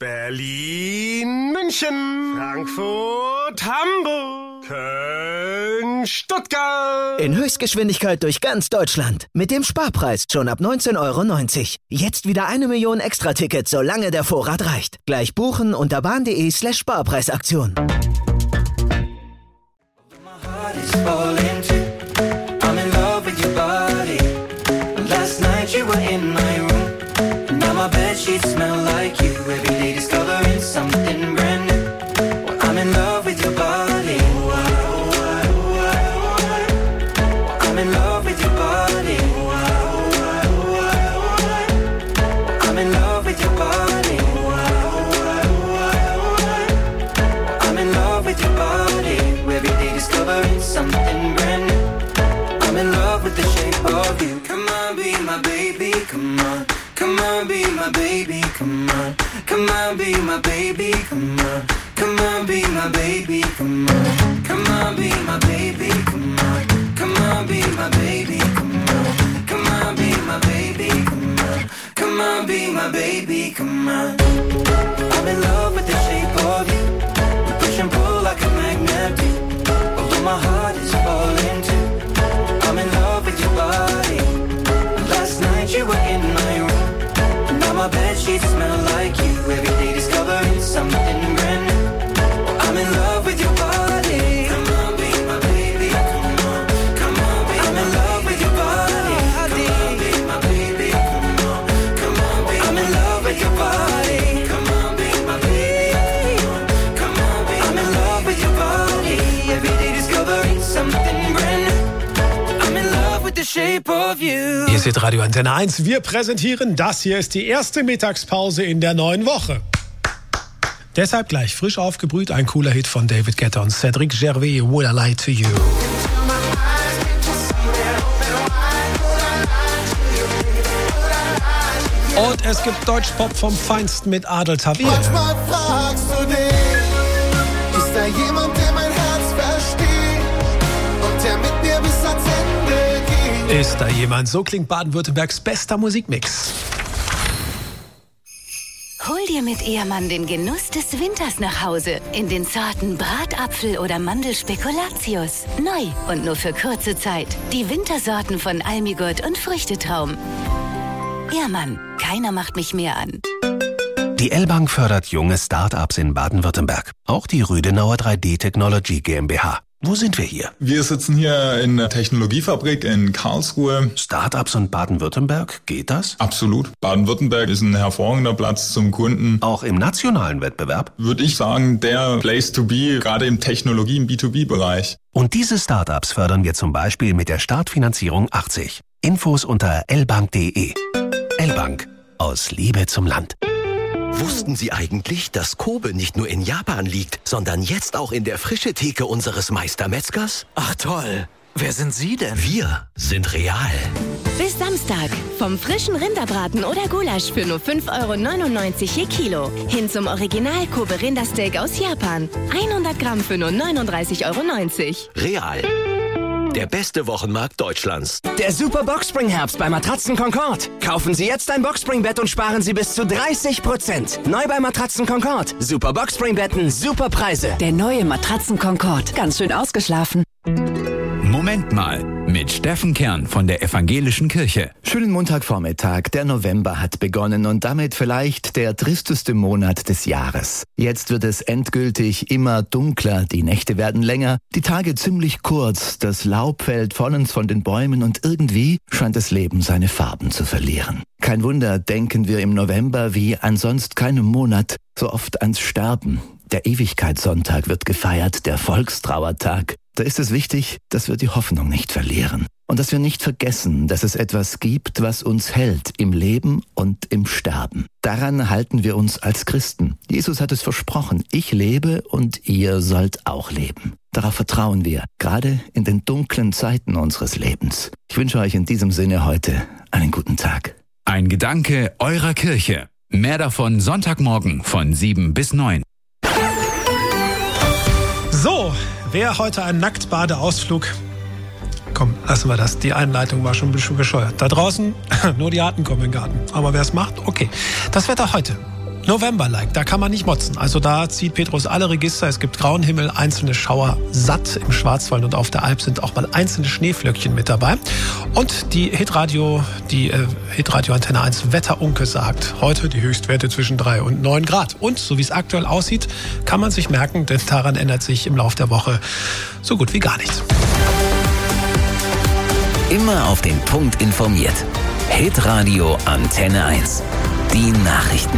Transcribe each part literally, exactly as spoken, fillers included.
Berlin, München, Frankfurt, Hamburg, Köln, Stuttgart. In Höchstgeschwindigkeit durch ganz Deutschland. Mit dem Sparpreis schon ab neunzehn Euro neunzig. Jetzt wieder eine Million Extra-Tickets, solange der Vorrat reicht. Gleich buchen unter bahn.de slash Sparpreisaktion. My bedsheets smell like you. Every day discovering something brand new. Well, I'm in love with your body. I'm in love with your body. I'm in love with your body. I'm in love with your body. Every day discovering something brand new. I'm in love with the shape of you. Come on, be my baby, come on. Come on, be my baby, come on. Come on, be my baby, come on. Come on, be my baby, come on. Come on, be my baby, come on. Come on, be my baby, come on. Come on, be my baby, come on. Come on, be my baby, come on. I'm in love with the shape of you. We push and pull like a magnet do. Although my heart is falling too. I'm in love with your body. Last night you were in my room. Now my bedsheets smell like you. Every day discovering something brand new. I'm in love with your body. Come on, be my baby. Come on, come on, be I'm in love with your body. Come on, be my baby. Come on, come on, be I'm in love with your body. Come on, be my baby. Come on, be I'm in love with your body. Every day discovering something brand new. I'm in love with the shape of you. Hier ist Radio Antenne eins. Wir präsentieren, das hier ist die erste Mittagspause in der neuen Woche. Deshalb gleich frisch aufgebrüht ein cooler Hit von David Guetta und Cédric Gervais, Would I Lie to You. Und es gibt Deutschpop vom Feinsten mit Adel Tawil. Manchmal fragst du dich, ist da jemand, der mein Herz versteht und der mit mir bis ans Ende geht? Ist da jemand? So klingt Baden-Württembergs bester Musikmix. Hol dir mit Ehemann den Genuss des Winters nach Hause in den Sorten Bratapfel oder Mandelspekulatius. Neu und nur für kurze Zeit. Die Wintersorten von Almigurt und Früchtetraum. Ehemann, keiner macht mich mehr an. Die L-Bank fördert junge Start-ups in Baden-Württemberg. Auch die Rüdenauer drei D Technology GmbH. Wo sind wir hier? Wir sitzen hier in der Technologiefabrik in Karlsruhe. Startups und Baden-Württemberg, geht das? Absolut. Baden-Württemberg ist ein hervorragender Platz zum Kunden. Auch im nationalen Wettbewerb? Würde ich sagen, der Place to be, gerade im Technologie-, im B zwei B-Bereich. Und diese Startups fördern wir zum Beispiel mit der Startfinanzierung achtzig. Infos unter l bank punkt de. L-Bank. Aus Liebe zum Land. Wussten Sie eigentlich, dass Kobe nicht nur in Japan liegt, sondern jetzt auch in der frische Theke unseres Meistermetzgers? Ach toll. Wer sind Sie denn? Wir sind real. Bis Samstag. Vom frischen Rinderbraten oder Gulasch für nur fünf Euro neunundneunzig je Kilo. Hin zum Original Kobe Rindersteak aus Japan. hundert Gramm für nur neununddreißig Euro neunzig. Real. Der beste Wochenmarkt Deutschlands. Der Super Boxspring-Herbst bei Matratzen Concord. Kaufen Sie jetzt ein Boxspringbett und sparen Sie bis zu dreißig Prozent. Neu bei Matratzen Concord. Super Boxspringbetten, super Preise. Der neue Matratzen Concord. Ganz schön ausgeschlafen. Moment mal, mit Steffen Kern von der Evangelischen Kirche. Schönen Montagvormittag, der November hat begonnen und damit vielleicht der tristeste Monat des Jahres. Jetzt wird es endgültig immer dunkler, die Nächte werden länger, die Tage ziemlich kurz, das Laub fällt vollends von den Bäumen und irgendwie scheint das Leben seine Farben zu verlieren. Kein Wunder, denken wir im November wie an sonst keinem Monat so oft ans Sterben. Der Ewigkeitssonntag wird gefeiert, der Volkstrauertag. Da ist es wichtig, dass wir die Hoffnung nicht verlieren und dass wir nicht vergessen, dass es etwas gibt, was uns hält im Leben und im Sterben. Daran halten wir uns als Christen. Jesus hat es versprochen, ich lebe und ihr sollt auch leben. Darauf vertrauen wir, gerade in den dunklen Zeiten unseres Lebens. Ich wünsche euch in diesem Sinne heute einen guten Tag. Ein Gedanke eurer Kirche. Mehr davon Sonntagmorgen von sieben bis neun. So, wer heute einen Nacktbadeausflug... Komm, lassen wir das. Die Einleitung war schon ein bisschen bescheuert. Da draußen, nur die Harten kommen in den Garten. Aber wer es macht, okay. Das Wetter heute. November-like, da kann man nicht motzen. Also da zieht Petrus alle Register. Es gibt grauen Himmel, einzelne Schauer satt im Schwarzwald und auf der Alp sind auch mal einzelne Schneeflöckchen mit dabei. Und die Hitradio, die äh, Hitradio Antenne eins Wetterunke sagt, heute die Höchstwerte zwischen drei und neun Grad. Und so wie es aktuell aussieht, kann man sich merken, denn daran ändert sich im Laufe der Woche so gut wie gar nichts. Immer auf den Punkt informiert. Hitradio Antenne eins. Die Nachrichten.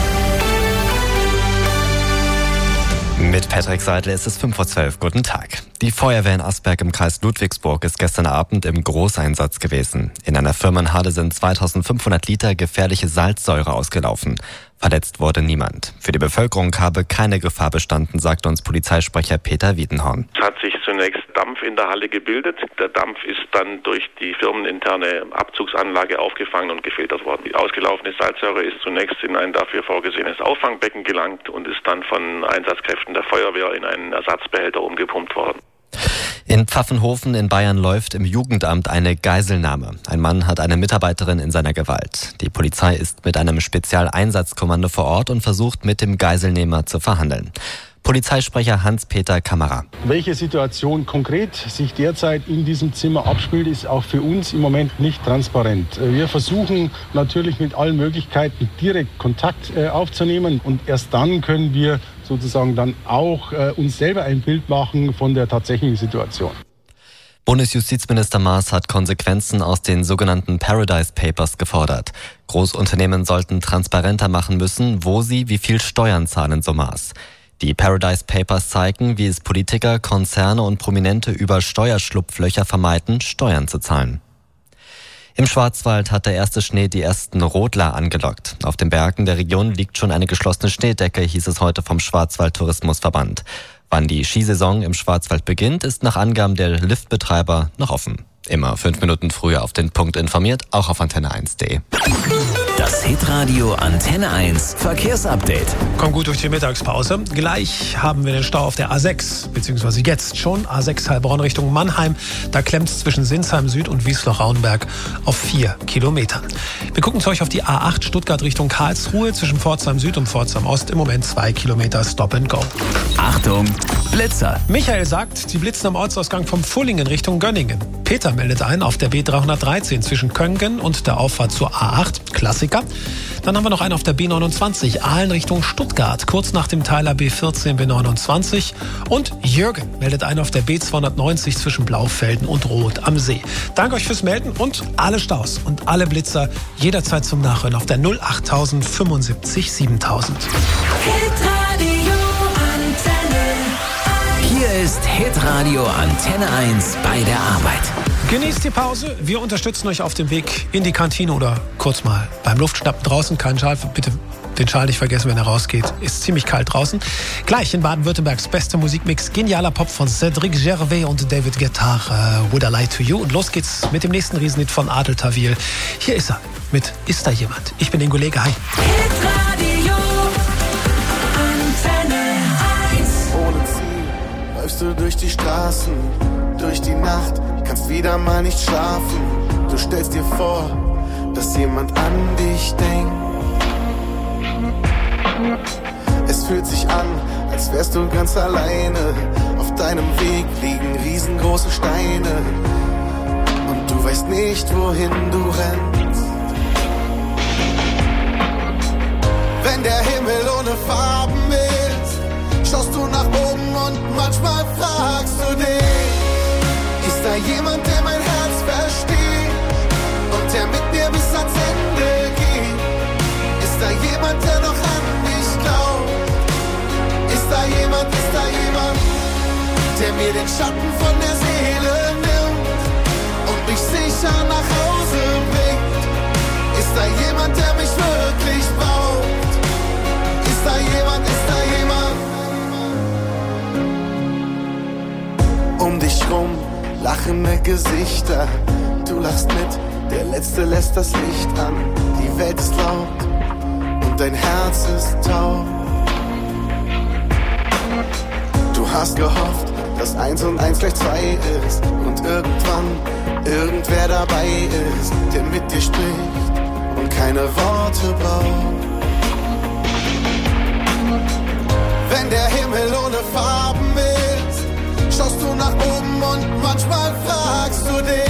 Mit Patrick Seidel ist es fünf vor zwölf. Guten Tag. Die Feuerwehr in Asberg im Kreis Ludwigsburg ist gestern Abend im Großeinsatz gewesen. In einer Firmenhalle sind zweitausendfünfhundert Liter gefährliche Salzsäure ausgelaufen. Verletzt wurde niemand. Für die Bevölkerung habe keine Gefahr bestanden, sagt uns Polizeisprecher Peter Wiedenhorn. Es hat sich zunächst Dampf in der Halle gebildet. Der Dampf ist dann durch die firmeninterne Abzugsanlage aufgefangen und gefiltert worden. Die ausgelaufene Salzsäure ist zunächst in ein dafür vorgesehenes Auffangbecken gelangt und ist dann von Einsatzkräften der Feuerwehr in einen Ersatzbehälter umgepumpt worden. In Pfaffenhofen in Bayern läuft im Jugendamt eine Geiselnahme. Ein Mann hat eine Mitarbeiterin in seiner Gewalt. Die Polizei ist mit einem Spezialeinsatzkommando vor Ort und versucht mit dem Geiselnehmer zu verhandeln. Polizeisprecher Hans-Peter Kammerer. Welche Situation konkret sich derzeit in diesem Zimmer abspielt, ist auch für uns im Moment nicht transparent. Wir versuchen natürlich mit allen Möglichkeiten direkt Kontakt äh, aufzunehmen und erst dann können wir sozusagen dann auch äh, uns selber ein Bild machen von der tatsächlichen Situation. Bundesjustizminister Maas hat Konsequenzen aus den sogenannten Paradise Papers gefordert. Großunternehmen sollten transparenter machen müssen, wo sie wie viel Steuern zahlen, so Maas. Die Paradise Papers zeigen, wie es Politiker, Konzerne und Prominente über Steuerschlupflöcher vermeiden, Steuern zu zahlen. Im Schwarzwald hat der erste Schnee die ersten Rodler angelockt. Auf den Bergen der Region liegt schon eine geschlossene Schneedecke, hieß es heute vom Schwarzwald-Tourismusverband. Wann die Skisaison im Schwarzwald beginnt, ist nach Angaben der Liftbetreiber noch offen. Immer fünf Minuten früher auf den Punkt informiert, auch auf antenne eins punkt de. Das Hitradio Antenne eins Verkehrsupdate. Komm gut durch die Mittagspause. Gleich haben wir den Stau auf der A sechs, beziehungsweise jetzt schon A sechs Heilbronn Richtung Mannheim. Da klemmt es zwischen Sinsheim Süd und Wiesloch-Rauenberg auf vier Kilometern. Wir gucken zu euch auf die A acht Stuttgart Richtung Karlsruhe zwischen Pforzheim Süd und Pforzheim Ost. Im Moment zwei Kilometer Stop and Go. Achtung, Blitzer. Michael sagt, sie blitzen am Ortsausgang vom Fullingen Richtung Gönningen. Peter meldet ein auf der B dreihundertdreizehn zwischen Köngen und der Auffahrt zur A acht. Klassiker. Dann haben wir noch einen auf der B neunundzwanzig, Aalen Richtung Stuttgart, kurz nach dem Teiler B vierzehn, B neunundzwanzig. Und Jürgen meldet einen auf der B zweihundertneunzig zwischen Blaufelden und Rot am See. Danke euch fürs Melden und alle Staus und alle Blitzer jederzeit zum Nachhören auf der null achttausend fünfundsiebzig siebentausend. Hier ist Hitradio Antenne eins bei der Arbeit. Genießt die Pause. Wir unterstützen euch auf dem Weg in die Kantine oder kurz mal beim Luftschnappen draußen. Keinen Schal, bitte den Schal nicht vergessen, wenn er rausgeht. Ist ziemlich kalt draußen. Gleich in Baden-Württembergs bester Musikmix. Genialer Pop von Cédric Gervais und David Guetta. Uh, Would I Lie to You? Und los geht's mit dem nächsten Riesenhit von Adel Tawil. Hier ist er mit Ist da jemand? Ich bin Ingo Lege. Hi. Hitradio Antenne eins. Ohne Ziel läufst du durch die Straßen, durch die Nacht. Kannst wieder mal nicht schlafen. Du stellst dir vor, dass jemand an dich denkt. Es fühlt sich an, als wärst du ganz alleine. Auf deinem Weg liegen riesengroße Steine. Und du weißt nicht, wohin du rennst. Wenn der Himmel ohne Farben ist, schaust du nach oben und manchmal fragst du dich: Ist da jemand, der mein Herz versteht und der mit mir bis ans Ende geht? Ist da jemand, der noch an mich glaubt? Ist da jemand, ist da jemand, der mir den Schatten von der Seele nimmt und mich sicher nach Hause bringt? Ist da jemand, der mich wirklich braucht? Ist da jemand, ist da jemand? Um dich rum lachende Gesichter, du lachst mit, der Letzte lässt das Licht an. Die Welt ist laut und dein Herz ist taub. Du hast gehofft, dass eins und eins gleich zwei ist und irgendwann irgendwer dabei ist, der mit dir spricht und keine Worte braucht. Wenn der Himmel ohne Farben ist, schaust du nach oben und manchmal fragst du dich,